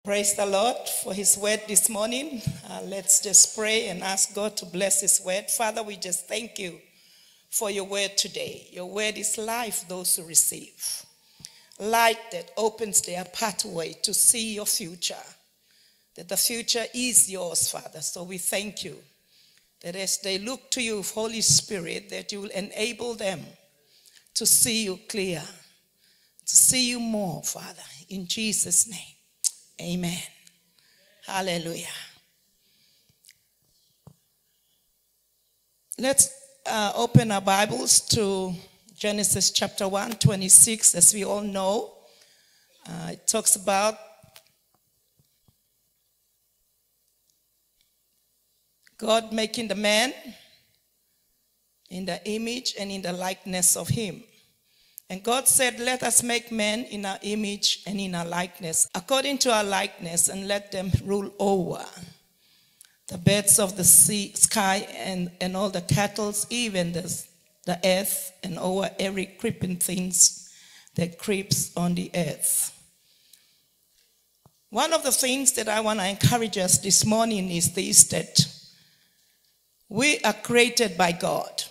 Praise the Lord for his word this morning. Let's just pray and ask God to bless his word. Father, we just thank you for your word today. Your word is life, those who receive. Light that opens their pathway to see your future. That the future is yours, Father. So we thank you that as they look to you, Holy Spirit, that you will enable them to see you clear, to see you more, Father, in Jesus' name. Amen. Hallelujah. Let's open our Bibles to Genesis chapter 1, 26. As we all know, it talks about God making the man in the image and in the likeness of him. And God said, let us make man in our image and in our likeness, according to our likeness, and let them rule over the birds of the sky and all the cattle, even the earth, and over every creeping thing that creeps on the earth. One of the things that I want to encourage us this morning is this, that we are created by God.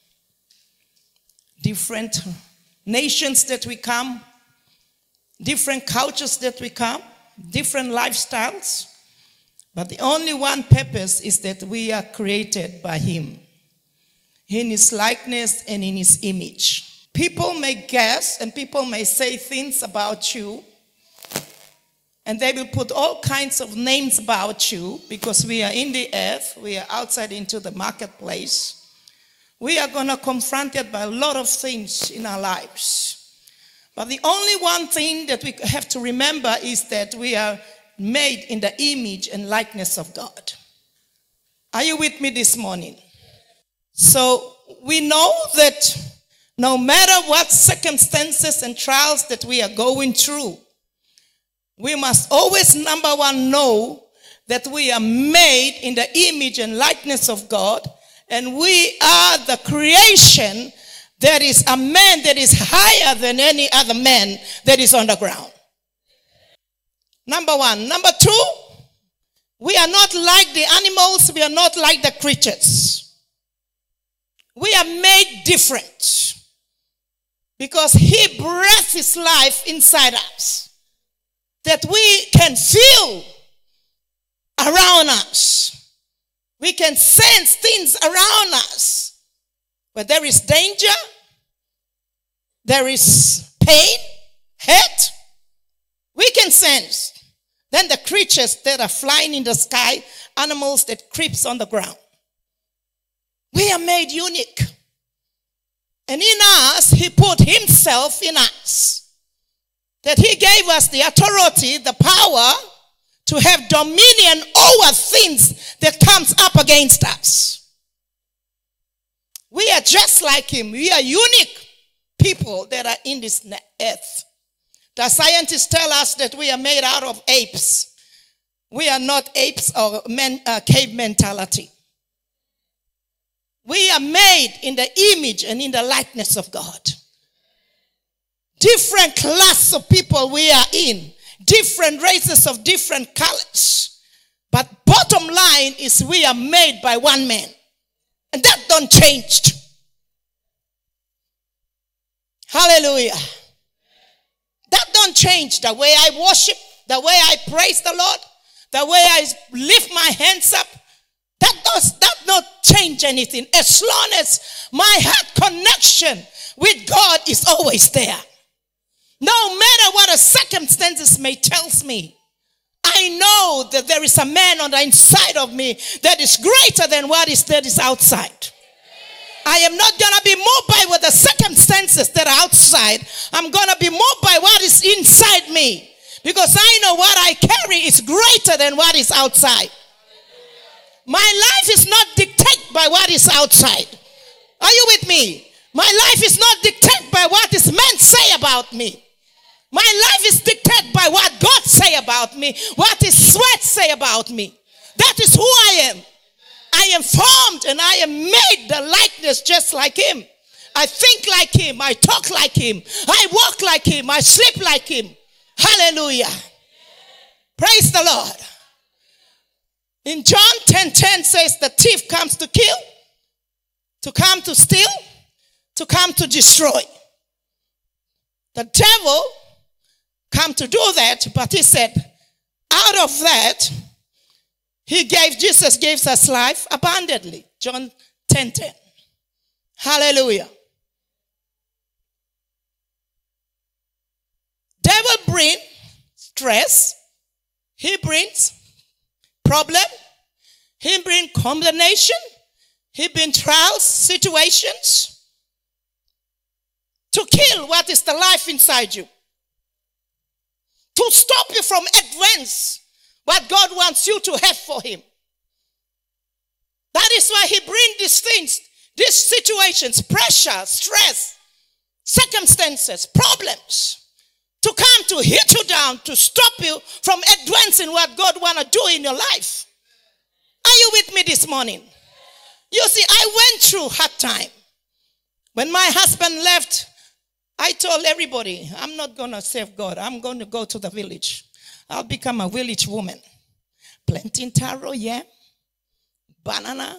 Different nations that we come, different cultures that we come, different lifestyles. But the only one purpose is that we are created by him, in his likeness and in his image. People may guess and people may say things about you, and they will put all kinds of names about you because we are in the earth, we are outside into the marketplace. We are going to confront it by a lot of things in our lives. But the only one thing that we have to remember is that we are made in the image and likeness of God. Are you with me this morning? So we know that no matter what circumstances and trials that we are going through, we must always, number one, know that we are made in the image and likeness of God. And we are the creation that is a man that is higher than any other man that is on the ground. Number one. Number two, we are not like the animals. We are not like the creatures. We are made different because he breathed his life inside us, that we can feel around us. We can sense things around us. Where there is danger, there is pain, hurt, we can sense. Then the creatures that are flying in the sky, animals that creeps on the ground. We are made unique. And in us, he put himself in us. That he gave us the authority, the power to have dominion over things that comes up against us. We are just like him. We are unique people that are in this earth. The scientists tell us that we are made out of apes. We are not apes or cave mentality. We are made in the image and in the likeness of God. Different class of people we are in. Different races of different colors. But bottom line is we are made by one man. And that don't change. Hallelujah. That don't change. The way I worship, the way I praise the Lord, the way I lift my hands up, that not change anything. As long as my heart connection with God is always there. No matter what the circumstances may tell me, I know that there is a man on the inside of me that is greater than what that is outside. I am not going to be moved by what the circumstances that are outside. I'm going to be moved by what is inside me. Because I know what I carry is greater than what is outside. My life is not dictated by what is outside. Are you with me? My life is not dictated by what this man say about me. My life is dictated by what God say about me, what his sweat say about me. That is who I am. I am formed and I am made the likeness just like him. I think like him. I talk like him. I walk like him. I sleep like him. Hallelujah. Praise the Lord. In John 10:10 says the thief comes to kill, to come to steal, to come to destroy. The devil come to do that, but he said, out of that, Jesus gave us life abundantly. John 10:10. Hallelujah. Devil brings stress. He brings problem. He brings condemnation. He brings trials, situations to kill what is the life inside you. To stop you from advance what God wants you to have for him. That is why he brings these things, these situations, pressure, stress, circumstances, problems, to come to hit you down, to stop you from advancing what God wants to do in your life. Are you with me this morning? You see, I went through hard time. When my husband left, I told everybody, I'm not going to serve God. I'm going to go to the village. I'll become a village woman. Planting taro, yam, banana.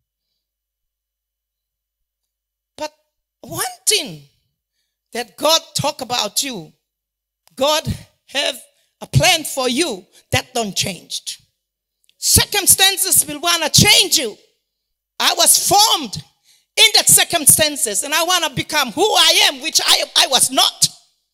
But one thing that God talk about you, God have a plan for you that don't change. Circumstances will want to change you. I was formed in that circumstances, and I want to become who I am, which I was not.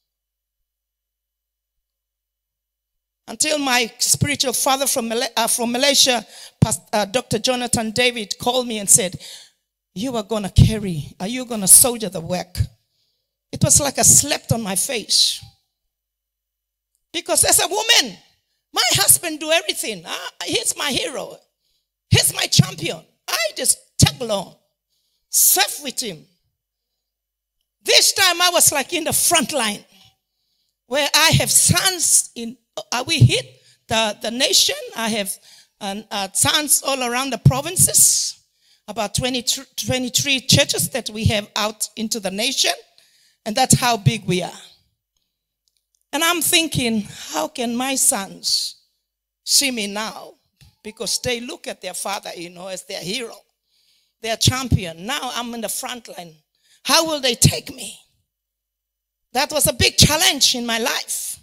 Until my spiritual father from Malaysia, Dr. Jonathan David, called me and said, you are going to soldier the work. It was like I slept on my face. Because as a woman, my husband do everything. He's my hero. He's my champion. I just tag along, serve with him. This time I was like in the front line, where I have sons we hit the nation. I have sons all around the provinces, about 23 churches that we have out into the nation, and that's how big we are. And I'm thinking, how can my sons see me now? Because they look at their father, as their hero, their champion. Now I'm in the front line. How will they take me? That was a big challenge in my life.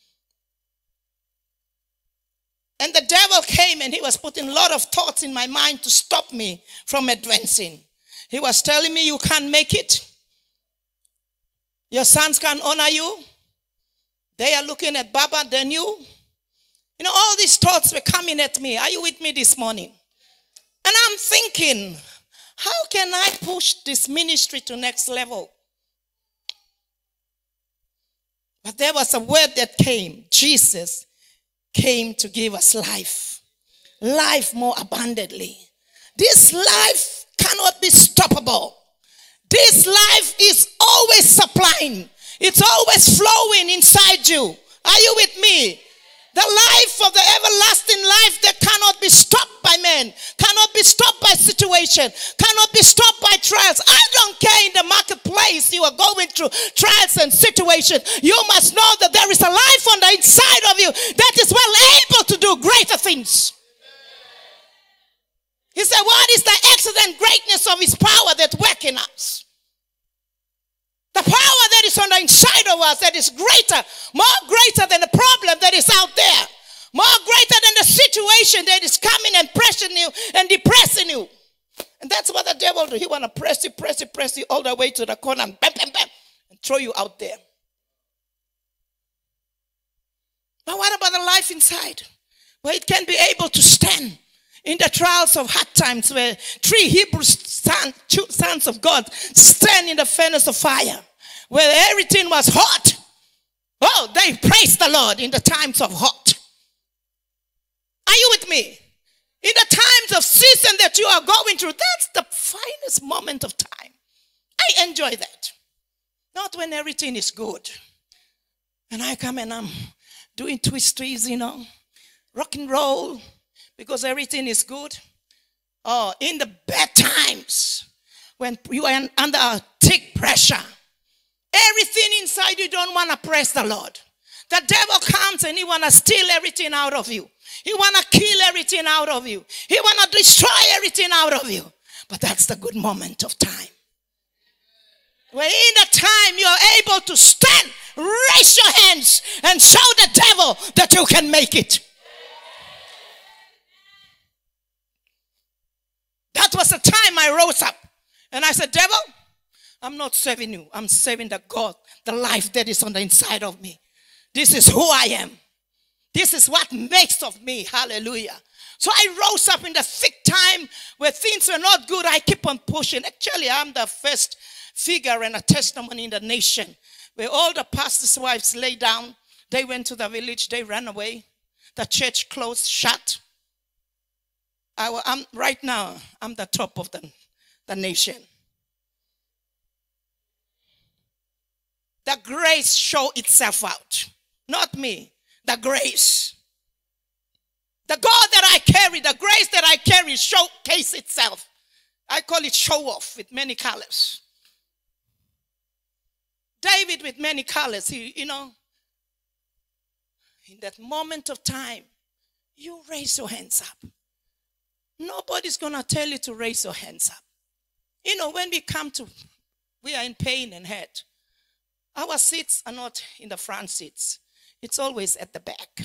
And the devil came and he was putting a lot of thoughts in my mind to stop me from advancing. He was telling me, you can't make it. Your sons can't honor you. They are looking at Baba than you. All these thoughts were coming at me. Are you with me this morning? And I'm thinking, how can I push this ministry to next level? But there was a word that came. Jesus came to give us life. Life more abundantly. This life cannot be stoppable. This life is always supplying. It's always flowing inside you. Are you with me? The life of the everlasting life that cannot be stopped by men, cannot be stopped by situation, cannot be stopped by trials. I don't care in the marketplace you are going through trials and situations. You must know that there is a life on the inside of you that is well able to do greater things. He said, what is the excellent greatness of his power that works in us? The power that is on the inside of us that is greater, more greater than the problem that is out there. More greater than the situation that is coming and pressing you and depressing you. And that's what the devil do. He want to press you all the way to the corner and bam, bam, bam, and throw you out there. But what about the life inside? Where it can be able to stand in the trials of hard times, where 3 Hebrew sons of God stand in the furnace of fire, where everything was hot. Oh, they praised the Lord in the times of hot. Are you with me? In the times of season that you are going through, that's the finest moment of time. I enjoy that. Not when everything is good. And I come and I'm doing twisties, rock and roll, because everything is good. Oh, in the bad times, when you are under thick pressure, everything inside you don't want to praise the Lord. The devil comes and he want to steal everything out of you. He want to kill everything out of you. He want to destroy everything out of you. But that's the good moment of time. When in the time you're able to stand, raise your hands and show the devil that you can make it. That was the time I rose up. And I said, devil, I'm not serving you. I'm serving the God, the life that is on the inside of me. This is who I am. This is what makes of me. Hallelujah. So I rose up in the thick time where things were not good. I keep on pushing. Actually, I'm the first figure and a testimony in the nation where all the pastors' wives lay down. They went to the village. They ran away. The church closed, shut. Right now, I'm the top of the nation. The grace show itself out. Not me. The grace. The God that I carry, the grace that I carry showcase itself. I call it show off with many colors. David with many colors. In that moment of time, you raise your hands up. Nobody's going to tell you to raise your hands up. When we are in pain and hurt. Our seats are not in the front seats. It's always at the back.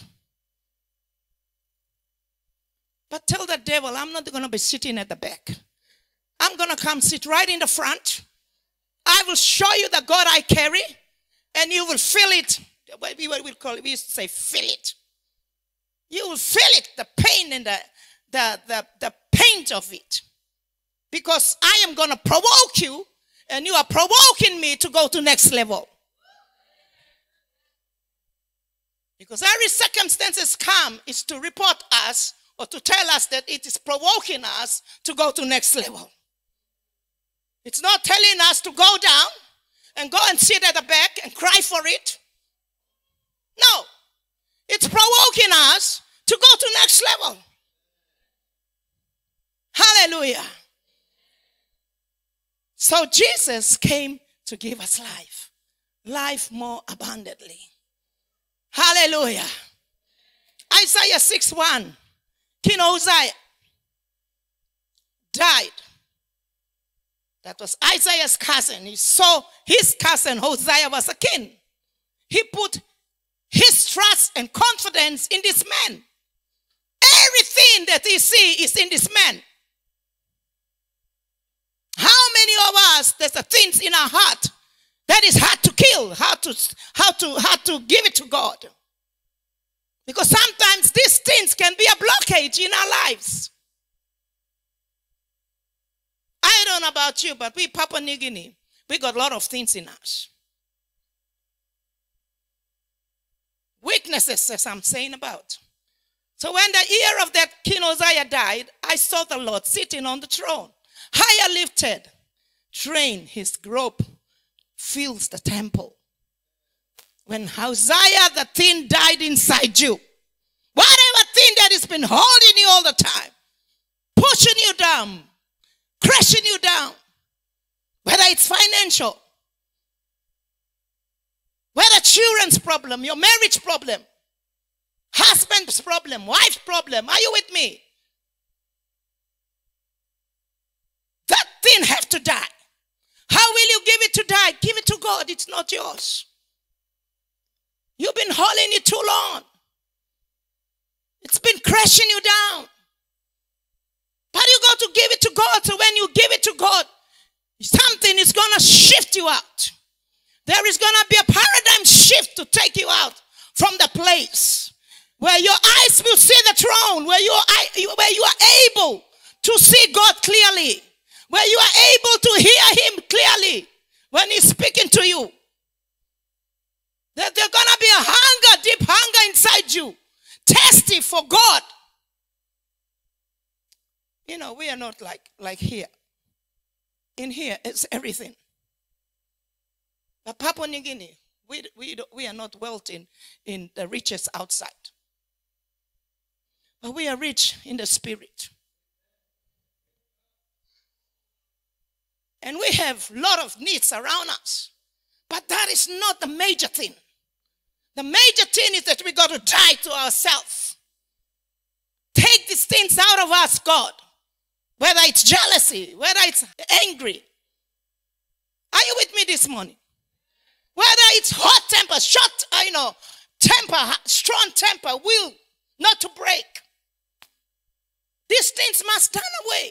But tell the devil, I'm not going to be sitting at the back. I'm going to come sit right in the front. I will show you the God I carry, and you will feel it. We used to say, feel it. You will feel it, the pain and the pain of it. Because I am going to provoke you, and you are provoking me to go to next level. Because every circumstances come is to report us or to tell us that it is provoking us to go to next level. It's not telling us to go down and go and sit at the back and cry for it. No. It's provoking us to go to next level. Hallelujah. So Jesus came to give us life. Life more abundantly. Hallelujah. Isaiah 6:1. King Uzziah died. That was Isaiah's cousin. He saw his cousin Hosea was a king. He put his trust and confidence in this man. Everything that he sees is in this man. How many of us, there's a things in our heart that is hard to kill, hard to give it to God. Because sometimes these things can be a blockage in our lives. I don't know about you, but we Papua New Guinea, we got a lot of things in us. Weaknesses, as I'm saying about. So when the year of that King Uzziah died, I saw the Lord sitting on the throne, higher lifted, train, his robe fills the temple. When Hosea the thing died inside you, whatever thing that has been holding you all the time, pushing you down, crashing you down, whether it's financial, whether children's problem, your marriage problem, husband's problem, wife's problem, are you with me? That thing have to die. How will you give it to die? Give it to God. It's not yours. You've been holding it too long. It's been crashing you down. But you got to give it to God. So when you give it to God, something is going to shift you out. There is going to be a paradigm shift to take you out from the place where your eyes will see the throne, where you are able to see God clearly, where you are able to hear him clearly when he's speaking to you. That there's going to be a hunger, deep hunger inside you, thirsty for God. We are not like here. In here, it's everything. But Papua New Guinea, we are not wealthy in the riches outside. But we are rich in the spirit. And we have a lot of needs around us. But that is not the major thing. The major thing is that we got to die to ourselves. Take these things out of us, God. Whether it's jealousy, whether it's angry. Are you with me this morning? Whether it's hot temper, short, temper, strong temper, will not to break. These things must turn away.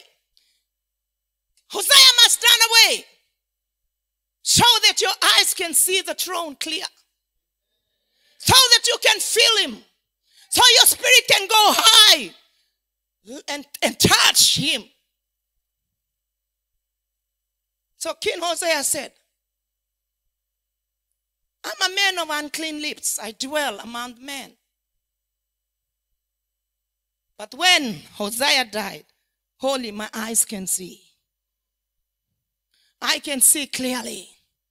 Hosea must turn away so that your eyes can see the throne clear. So that you can feel him. So your spirit can go high and touch him. So King Hosea said, I'm a man of unclean lips. I dwell among men. But when Hosea died, holy, my eyes can see. I can see clearly.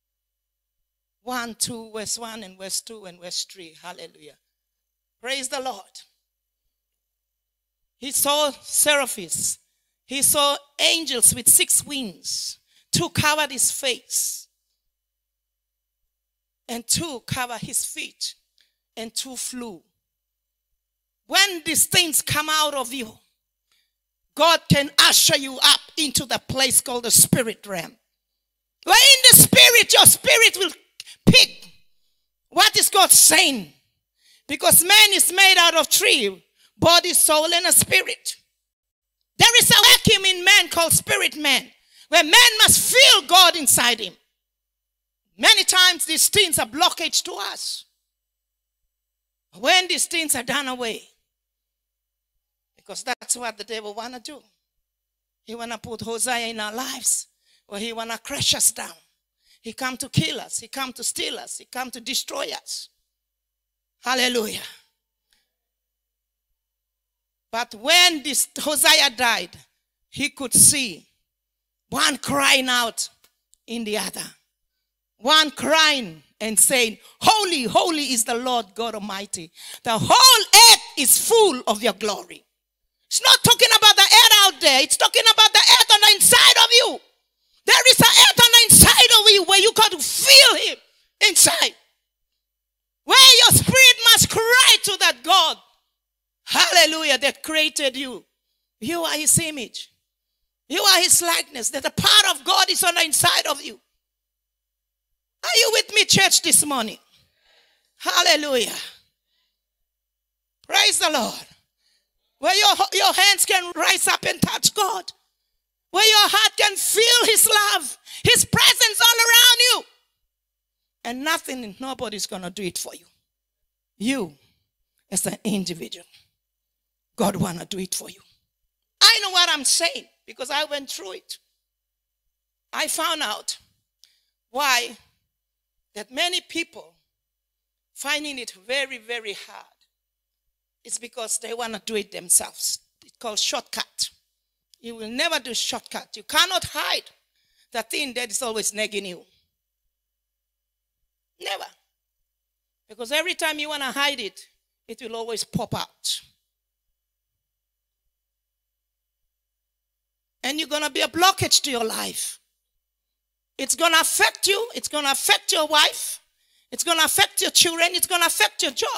1, 2, verse 1 and verse 2 and verse 3. Hallelujah. Praise the Lord. He saw seraphims. He saw angels with 6 wings. 2 covered his face. And 2 covered his feet. And 2 flew. When these things come out of you, God can usher you up into the place called the spirit realm. Where in the spirit, your spirit will pick what is God saying. Because man is made out of 3, body, soul, and a spirit. There is a vacuum in man called spirit man, where man must feel God inside him. Many times these things are blockage to us. When these things are done away, because that's what the devil want to do. He want to put Hosea in our lives, or he want to crush us down. He come to kill us. He come to steal us. He come to destroy us. Hallelujah. But when this Hosea died, he could see one crying out in the other. One crying and saying, holy, holy is the Lord God Almighty. The whole earth is full of your glory. It's not talking about the earth out there. It's talking about the earth on the inside of you. There is an earth on the inside of you where you got to feel him inside. Where your spirit must cry to that God. Hallelujah, that created you. You are his image. You are his likeness. That the power of God is on the inside of you. Are you with me, church, this morning? Hallelujah. Praise the Lord. Where your hands can rise up and touch God. Where your heart can feel his love, his presence all around you. And nobody's going to do it for you. You, as an individual, God want to do it for you. I know what I'm saying because I went through it. I found out why that many people finding it very, very hard. It's because they want to do it themselves. It's called shortcut. You will never do shortcut. You cannot hide the thing that is always nagging you. Never. Because every time you want to hide it, it will always pop out. And you're going to be a blockage to your life. It's going to affect you. It's going to affect your wife. It's going to affect your children. It's going to affect your job.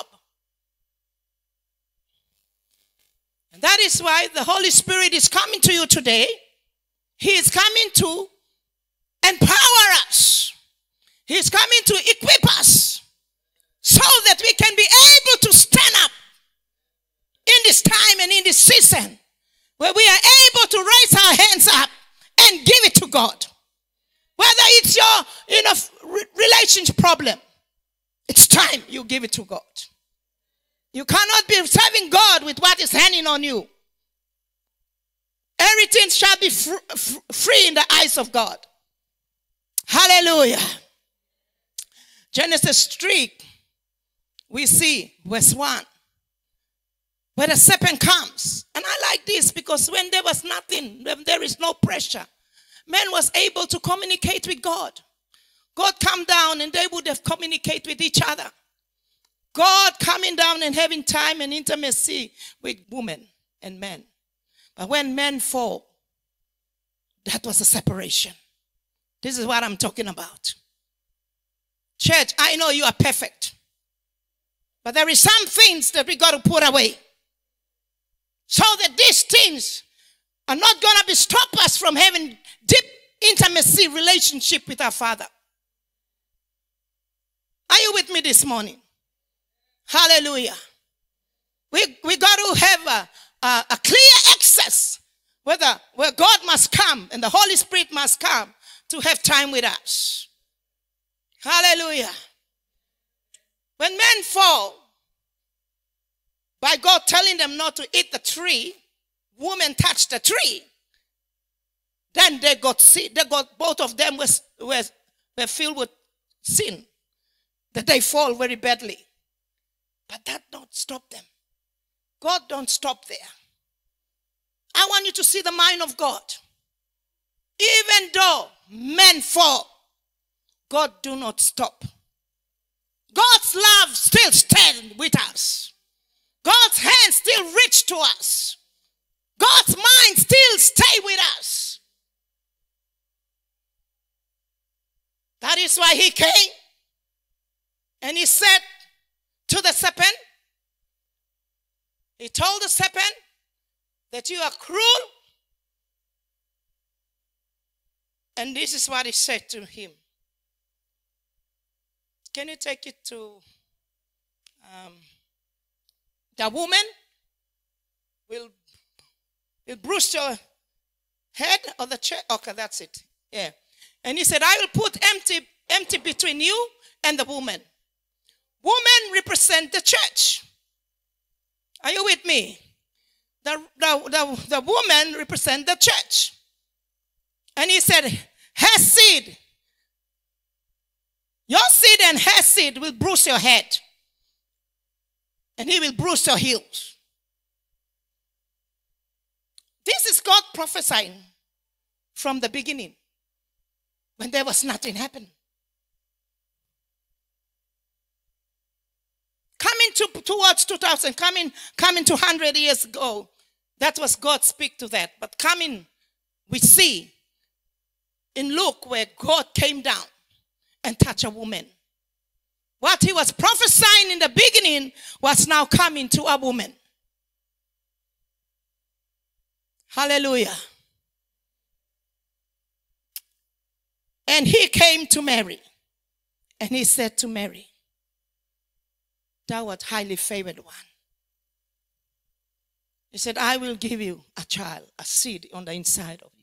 And that is why the Holy Spirit is coming to you today. He is coming to empower us. He is coming to equip us so that we can be able to stand up in this time and in this season where we are able to raise our hands up and give it to God. Whether it's your relationship problem, it's time you give it to God. You cannot be serving God with what is hanging on you. Everything shall be free in the eyes of God. Hallelujah. Genesis 3, we see verse 1. Where the serpent comes. And I like this because when there was nothing, when there is no pressure, man was able to communicate with God. God come down and they would have communicated with each other. God coming down and having time and intimacy with women and men. But when men fall, that was a separation. This is what I'm talking about. Church, I know you are perfect. But there is some things that we got to put away. So that these things are not going to stop us from having deep intimacy relationship with our Father. Are you with me this morning? Hallelujah. We got to have a clear access where God must come and the Holy Spirit must come to have time with us. Hallelujah. When men fall, by God telling them not to eat the tree, women touched the tree. Then they got sick. Both of them were filled with sin. That they fall very badly. But that don't stop them. God don't stop there. I want you to see the mind of God. Even though men fall, God do not stop. God's love still stands with us. God's hand still reach to us. God's mind still stay with us. That is why he came and he said to the serpent, he told the serpent that you are cruel. And this is what he said to him. Can you take it to the woman will bruise your head or the chair? Okay, that's it. Yeah. And he said, I will put empty between you and the woman. Woman represent the church. Are you with me? The woman represent the church. And he said, her seed, your seed and her seed will bruise your head. And he will bruise your heels. This is God prophesying from the beginning when there was nothing happening. Coming towards 2000, coming 200 years ago, that was God speak to that. But coming, we see in Luke where God came down and touched a woman. What he was prophesying in the beginning was now coming to a woman. Hallelujah. And he came to Mary. And he said to Mary, thou art highly favored one. He said, I will give you a child, a seed on the inside of you.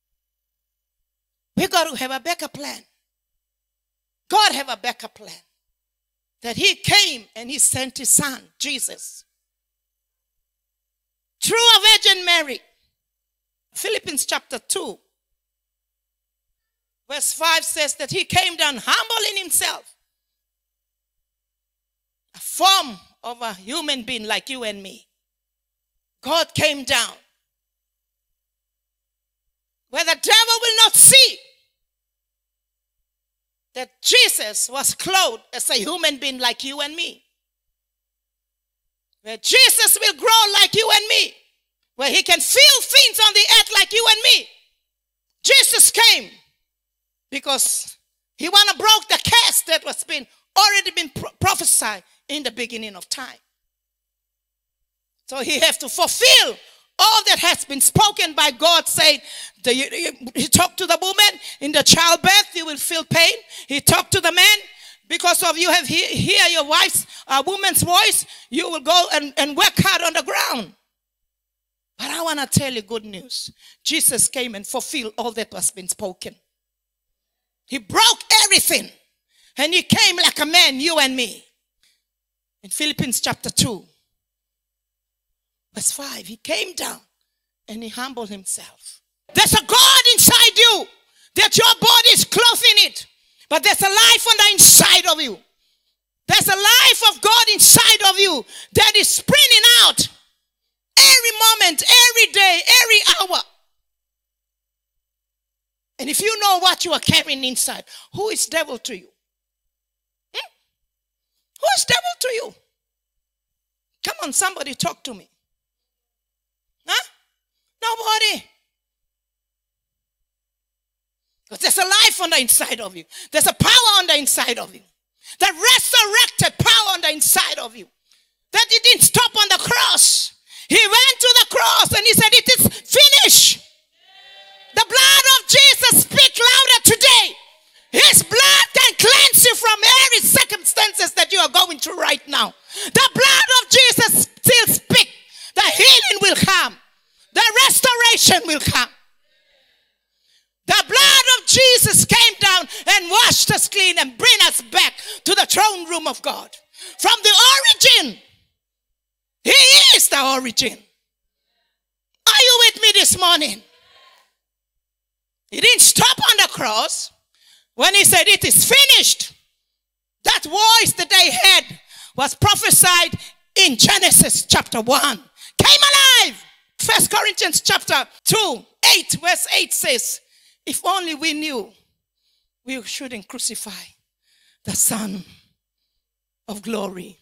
We got to have a backup plan. God have a backup plan. That he came and he sent his son, Jesus. Through a Virgin Mary. Philippians chapter 2. Verse 5 says that he came down humbling himself. A form of a human being like you and me. God came down. Where the devil will not see that Jesus was clothed as a human being like you and me. Where Jesus will grow like you and me. Where he can feel things on the earth like you and me. Jesus came because he want to break the curse that was already been prophesied in the beginning of time. So he has to fulfill all that has been spoken by God, saying, he talked to the woman, in the childbirth you will feel pain. He talked to the man, because of you have hear your wife's, woman's voice, you will go and work hard on the ground. But I want to tell you good news. Jesus came and fulfilled all that was been spoken. He broke everything. And he came like a man, you and me. In Philippians chapter 2. Verse 5, he came down and he humbled himself. There's a God inside you that your body is clothed in it. But there's a life on the inside of you. There's a life of God inside of you that is springing out every moment, every day, every hour. And if you know what you are carrying inside, who is devil to you? Who is devil to you? Come on, somebody talk to me. Huh? Nobody. Because there's a life on the inside of you. There's a power on the inside of you. The resurrected power on the inside of you. That it didn't stop on the cross. He went to the cross and he said, it is finished. The blood of Jesus speaks louder today. His blood can cleanse you from every circumstances that you are going through right now. The blood of Jesus still speaks. The healing will come. The restoration will come. The blood of Jesus came down and washed us clean and bring us back to the throne room of God. From the origin. He is the origin. Are you with me this morning? He didn't stop on the cross when he said it is finished. That voice that they heard was prophesied in Genesis chapter 1. Came alive. 1 Corinthians chapter 2, 8, verse 8 says, if only we knew, we shouldn't crucify the Son of glory.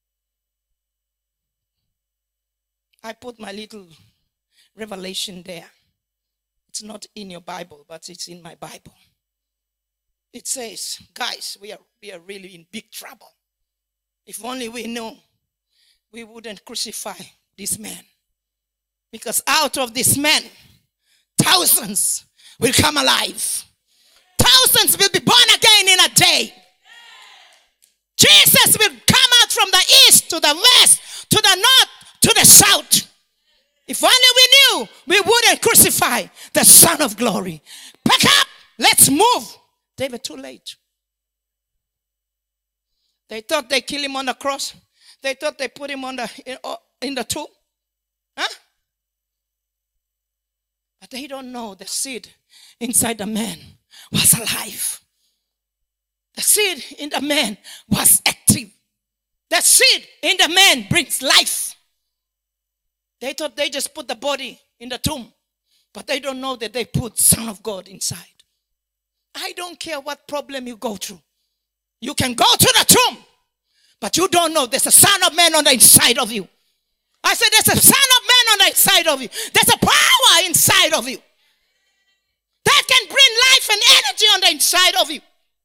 I put my little revelation there. It's not in your Bible, but it's in my Bible. It says, guys, we are really in big trouble. If only we knew, we wouldn't crucify this man. Because out of this man, thousands will come alive. Thousands will be born again in a day. Jesus will come out from the east to the west, to the north, to the south. If only we knew, we wouldn't crucify the Son of glory. Pack up, let's move. They were too late. They thought they killed him on the cross. They thought they put him in the tomb. Huh? But they don't know the seed inside the man was alive. The seed in the man was active. The seed in the man brings life. They thought they just put the body in the tomb. But they don't know that they put Son of God inside. I don't care what problem you go through. You can go to the tomb. But you don't know there's a Son of Man on the inside of you. I said there's a Son of Man on the inside of you. There's a power inside of you. That can bring life and energy on the inside of you.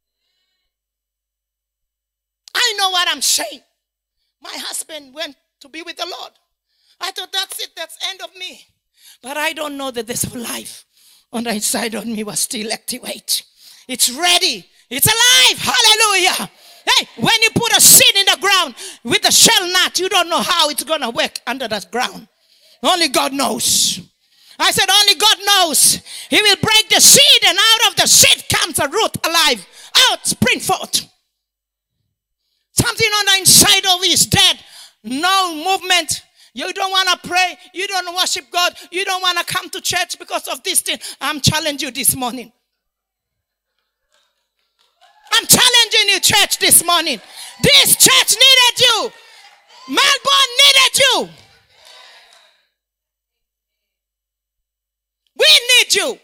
I know what I'm saying. My husband went to be with the Lord. I thought that's it, that's end of me. But I don't know that this life on the inside of me was still activated. It's ready. It's alive. Hallelujah. Hey, when you put a seed in the ground with a shell nut, you don't know how it's going to work under that ground. Only God knows. I said only God knows. He will break the seed and out of the seed comes a root alive. Out, spring forth. Something on the inside of you is dead. No movement. You don't want to pray. You don't worship God. You don't want to come to church because of this thing. I'm challenging you this morning. I'm challenging you, church, this morning. This church needed you. Melbourne needed you. We need you.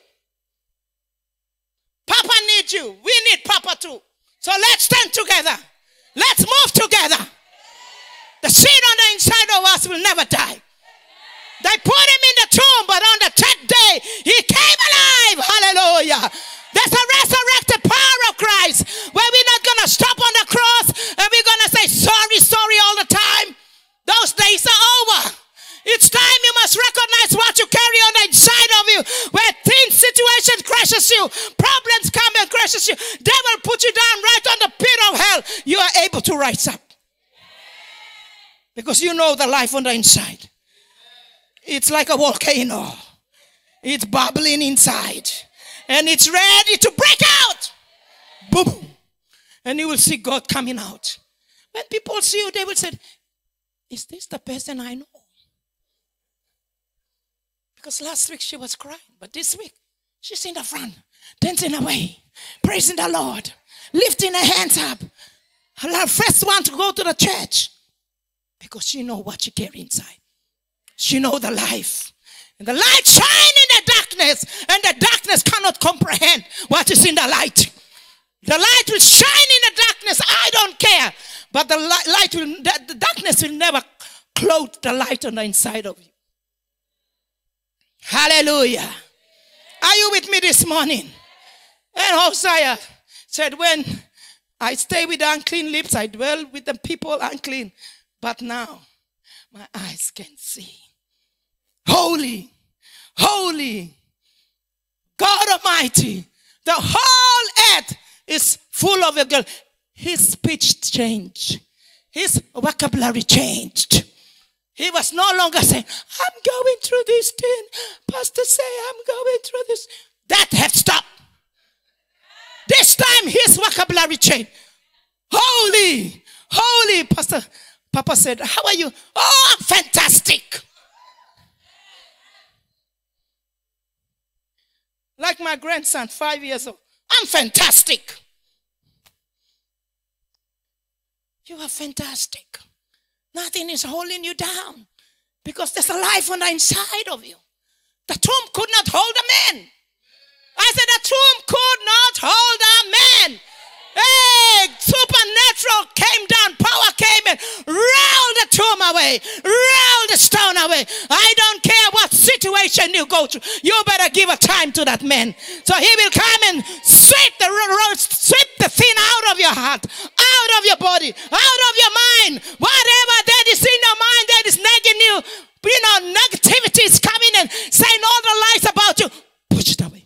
Papa needs you. We need Papa too. So let's stand together. Let's move together. The seed on the inside of us will never die. They put him in the tomb, but on the third day, he came alive. Hallelujah. There's a resurrected power of Christ where we're not going to stop on the cross and we're going to say sorry all the time. Those days are over. It's time you must recognize what you carry on the inside of you. Where things, situation crashes you, problems come and crashes you, devil put you down right on the pit of hell. You are able to rise up. Because you know the life on the inside. It's like a volcano. It's bubbling inside. And it's ready to break out. Boom. And you will see God coming out. When people see you, they will say, is this the person I know? Because last week she was crying. But this week, she's in the front, dancing away, praising the Lord, lifting her hands up. Her first one to go to the church. Because she knows what she carries inside. She knows the life. And the light shines in the darkness. And the darkness cannot comprehend what is in the light. The light will shine in the darkness. I don't care. But the darkness will never clothe the light on the inside of you. Hallelujah. Are you with me this morning? And Hosea said, when I stay with unclean lips. I dwell with the people unclean. But now, my eyes can see. Holy, holy, God Almighty. The whole earth is full of your glory. His speech changed. His vocabulary changed. He was no longer saying, I'm going through this thing. Pastor say I'm going through this. That has stopped. This time his vocabulary changed. Holy, holy. Pastor Papa said, how are you? Oh, I'm fantastic. Like my grandson, 5 years old. I'm fantastic. You are fantastic. Nothing is holding you down because there's a life on the inside of you. The tomb could not hold a man. I said the tomb could not hold a man. Hey, supernatural came down, power came in, rolled the tomb away, rolled the stone away. I don't care what situation you go through. You better give a time to that man. So he will come and sweep the thing out of your heart, out of your body, out of your mind. Whatever that is in your mind that is nagging you, negativity is coming and saying all the lies about you. Push it away.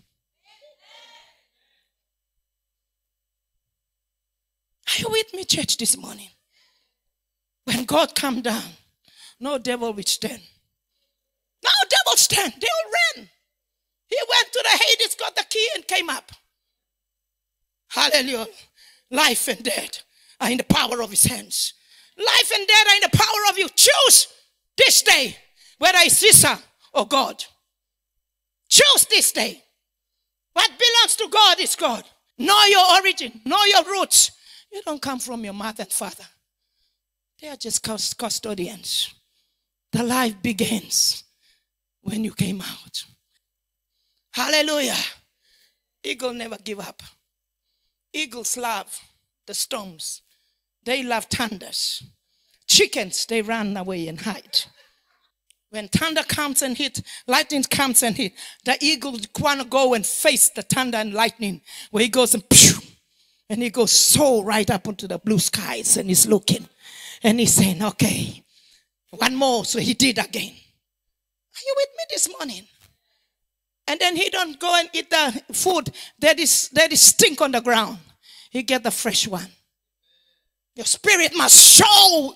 Are you with me, church, this morning? When God come down, no devil will stand. No devil stand. They all ran. He went to the Hades, got the key, and came up. Hallelujah. Life and death are in the power of his hands. Life and death are in the power of you. Choose this day whether it's Caesar or God. Choose this day. What belongs to God is God. Know your origin. Know your roots. You don't come from your mother and father. They are just custodians. The life begins when you came out. Hallelujah. Eagle never give up. Eagles love the storms. They love thunders. Chickens, they run away and hide. When thunder comes and hit, lightning comes and hit, the eagle want to go and face the thunder and lightning. Where he goes and pew, and he goes so right up into the blue skies and he's looking. And he's saying, okay, one more. So he did again. Are you with me this morning? And then he don't go and eat the food that is stink on the ground. He get the fresh one. Your spirit must soar.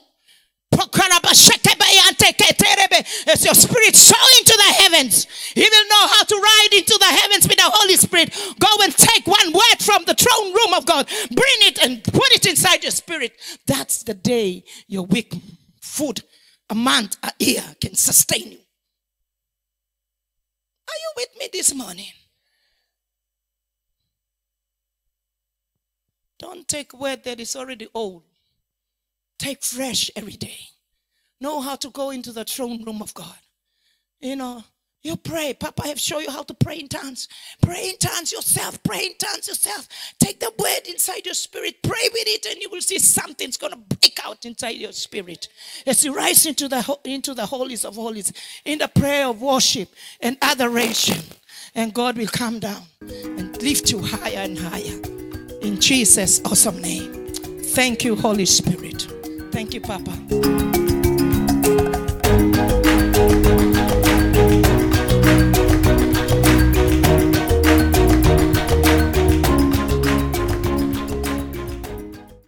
As your spirit soar into the heavens, he will know how to ride into the heavens with the Holy Spirit. Go and take one word from the throne room of God, bring it and put it inside your spirit. That's the day your week food, a month, a year can sustain you. Are you with me this morning? Don't take word that is already old. Take fresh every day. Know how to go into the throne room of God. You pray. Papa have shown you how to pray in tongues. Pray in tongues yourself. Pray in tongues yourself. Take the word inside your spirit. Pray with it and you will see something's going to break out inside your spirit. As you rise into the holies of holies, in the prayer of worship and adoration. And God will come down and lift you higher and higher. In Jesus' awesome name. Thank you, Holy Spirit. Thank you, Papa.